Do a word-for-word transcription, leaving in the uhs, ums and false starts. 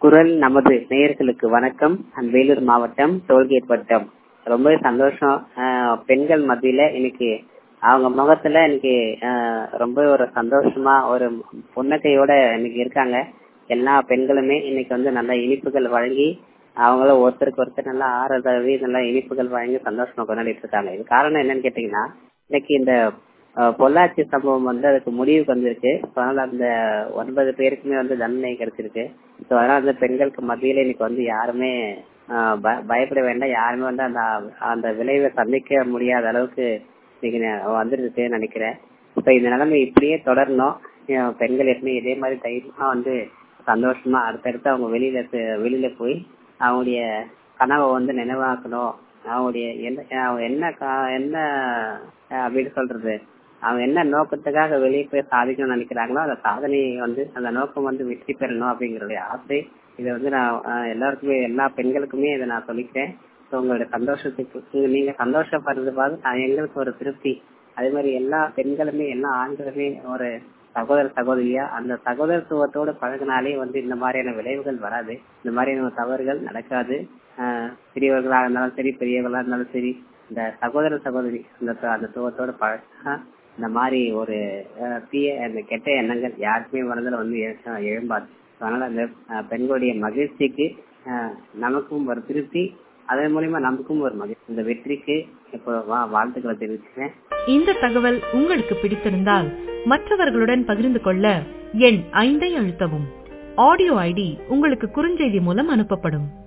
குரல் நமது நேயர்களுக்கு வணக்கம். நான் வேலூர் மாவட்டம் டோல்கேட் வட்டம். ரொம்ப சந்தோஷம். பெண்கள் மத்தியில இன்னைக்கு அவங்க முகத்துல இன்னைக்கு ரொம்ப ஒரு சந்தோஷமா ஒரு புன்னகையோட இன்னைக்கு இருக்காங்க. எல்லா பெண்களுமே இன்னைக்கு வந்து நல்ல இனிப்புகள் வழங்கி அவங்கள ஒருத்தருக்கு ஒருத்தர் நல்லா ஆறுதவி நல்லா இனிப்புகள் வழங்கி சந்தோஷமா கொண்டாடிட்டு இருக்காங்க. இது காரணம் என்னன்னு கேட்டீங்கன்னா, இன்னைக்கு இந்த பொள்ளாச்சி சம்பவம் வந்து அதுக்கு முடிவுக்கு வந்திருக்கு. அதனால அந்த ஒன்பது பேருக்குமே வந்து தண்டனை கிடைச்சிருக்கு. ஸோ அதனால அந்த பெண்களுக்கு மத்தியில இன்னைக்கு வந்து யாருமே பயப்பட வேண்டாம். யாருமே வந்து அந்த அந்த விளைவை சந்திக்க முடியாத அளவுக்கு இன்னைக்கு வந்துருக்கு நினைக்கிறேன். இப்ப இந்த நிலைமை இப்படியே தொடரணும். பெண்கள் எப்பவுமே இதே மாதிரி தைரியமா வந்து சந்தோஷமா அடுத்தடுத்து அவங்க வெளியில வெளியில போய் அவங்களுடைய கனவை வந்து நினைவாக்கணும். அவங்களுடைய என்ன என்ன என்ன அப்படின்னு சொல்றது, அவங்க என்ன நோக்கத்துக்காக வெளியே போய் சாதிக்கணும்னு நினைக்கிறாங்களோ அந்த சாதனையை வந்து அந்த நோக்கம் வந்து வெற்றி பெறணும் அப்படிங்கறதுடைய ஆசை. இதை வந்து நான் எல்லாருக்குமே எல்லா பெண்களுக்குமே இதை நான் சொல்லிக்கிறேன். உங்களுடைய சந்தோஷத்துக்கு நீங்க சந்தோஷப்படுறது பார்த்து எங்களுக்கு ஒரு திருப்தி. அதே மாதிரி எல்லா பெண்களுமே எல்லா ஆண்களுமே ஒரு சகோதர சகோதரியா அந்த சகோதரத்துவத்தோடு பழகினாலே வந்து இந்த மாதிரியான விளைவுகள் வராது, இந்த மாதிரியான தவறுகள் நடக்காது. ஆஹ் சிறியவர்களா இருந்தாலும் சரி, பெரியவர்களா இருந்தாலும் சரி, இந்த சகோதர சகோதரி அந்த அந்த துவத்தோட பழகினா இந்த மாதிரி ஒரு தீய அந்த கெட்ட எண்ணங்கள் யாருக்குமே மனதில் வந்து எழும்பாது. அதனால அந்த பெண்களுடைய மகிழ்ச்சிக்கு நமக்கும் ஒரு திருப்தி, அதன் மூலியமா நமக்கும் ஒரு மகிழ்ச்சி. இந்த வெற்றிக்கு இப்போ வாழ்த்துக்களை தெரிவிச்சுக்கிறேன். இந்த தகவல் உங்களுக்கு பிடித்திருந்தால் மற்றவர்களுடன் பகிர்ந்து கொள்ள எண் ஐந்தை அழுத்தவும். ஆடியோ ஐடி உங்களுக்கு குறுஞ்செய்தி மூலம் அனுப்பப்படும்.